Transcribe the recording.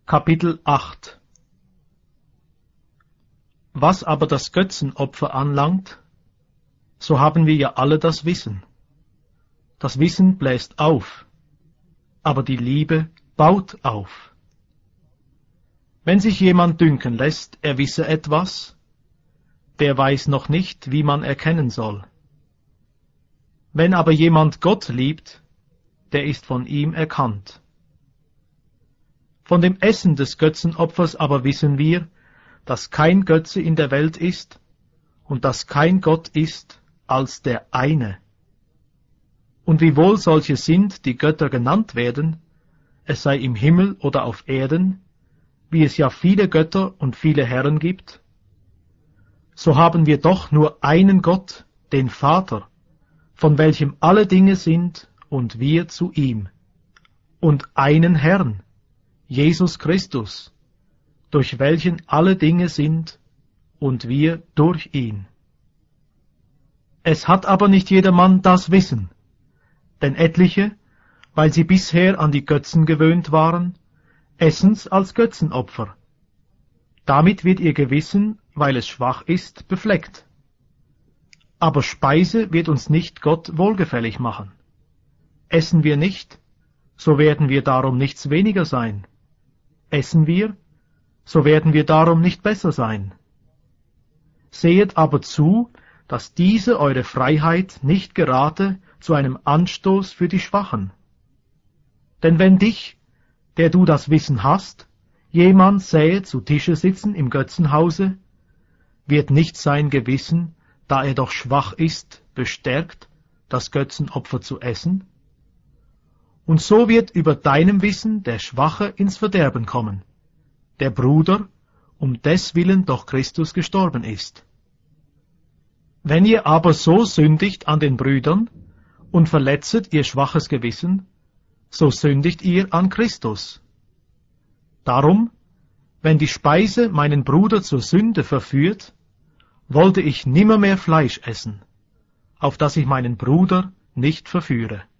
Kapitel 8. Was aber das Götzenopfer anlangt, so haben wir ja alle das Wissen. Das Wissen bläst auf, aber die Liebe baut auf. Wenn sich jemand dünken lässt, er wisse etwas, der weiß noch nicht, wie man erkennen soll. Wenn aber jemand Gott liebt, der ist von ihm erkannt. Von dem Essen des Götzenopfers aber wissen wir, dass kein Götze in der Welt ist und dass kein Gott ist als der eine. Und wiewohl solche sind, die Götter genannt werden, es sei im Himmel oder auf Erden, wie es ja viele Götter und viele Herren gibt, so haben wir doch nur einen Gott, den Vater, von welchem alle Dinge sind und wir zu ihm, und einen Herrn, Jesus Christus, durch welchen alle Dinge sind und wir durch ihn. Es hat aber nicht jedermann das Wissen, denn etliche, weil sie bisher an die Götzen gewöhnt waren, essen's als Götzenopfer. Damit wird ihr Gewissen, weil es schwach ist, befleckt. Aber Speise wird uns nicht Gott wohlgefällig machen. Essen wir nicht, so werden wir darum nichts weniger sein. Essen wir, so werden wir darum nicht besser sein. Sehet aber zu, dass diese eure Freiheit nicht gerate zu einem Anstoß für die Schwachen. Denn wenn dich, der du das Wissen hast, jemand sähe zu Tische sitzen im Götzenhause, wird nicht sein Gewissen, da er doch schwach ist, bestärkt, das Götzenopfer zu essen? Und so wird über deinem Wissen der Schwache ins Verderben kommen, der Bruder, um deswillen doch Christus gestorben ist. Wenn ihr aber so sündigt an den Brüdern und verletzet ihr schwaches Gewissen, so sündigt ihr an Christus. Darum, wenn die Speise meinen Bruder zur Sünde verführt, wollte ich nimmermehr Fleisch essen, auf dass ich meinen Bruder nicht verführe.